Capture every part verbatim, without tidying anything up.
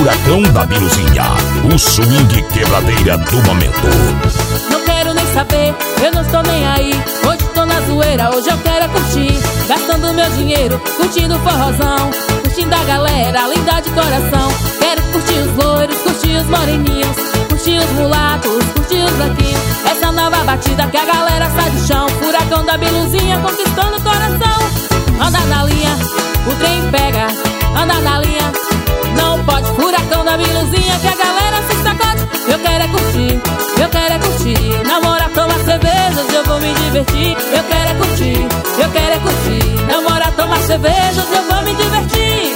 Furacão da Biluzinha, o swing quebradeira do momento. Não quero nem saber, eu não estou nem aí. Hoje tô na zoeira, hoje eu quero é curtir. Gastando meu dinheiro, curtindo o forrozão, curtindo a galera, linda de coração. Quero curtir os loiros, curtir os moreninhos, curtir os mulatos, curtir os branquinhos. Essa nova batida que a galera sai do chão. Furacão da Biluzinha conquistando o coração. Anda na linha, o trem pega. Anda na linha, não pode. Furacão da Biluzinha que a galera se sacode. Eu quero é curtir, eu quero é curtir. Namorar, tomar cerveja, hoje eu vou me divertir. Eu quero é curtir, eu quero é curtir. Namorar, tomar cerveja, hoje eu vou me divertir.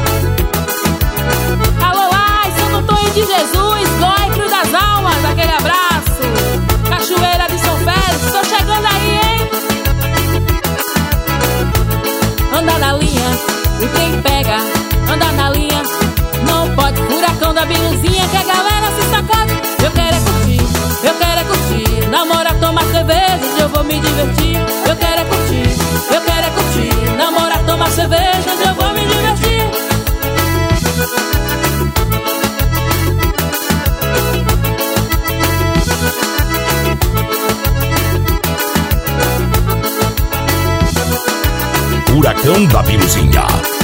Alô, ai, Santo Antônio de Jesus, Góicro das Almas, aquele abraço. Cachoeira de São Félix, tô chegando aí, hein? Anda na linha, o trem pega. Anda na linha, não pode. Furacão da Biluzinha que a galera se sacode. Eu quero é curtir, eu quero é curtir. Namorar, tomar cerveja, hoje eu vou me divertir. Eu quero é curtir, eu quero é curtir. Namorar, tomar cerveja, hoje eu vou me divertir. Furacão da Biluzinha.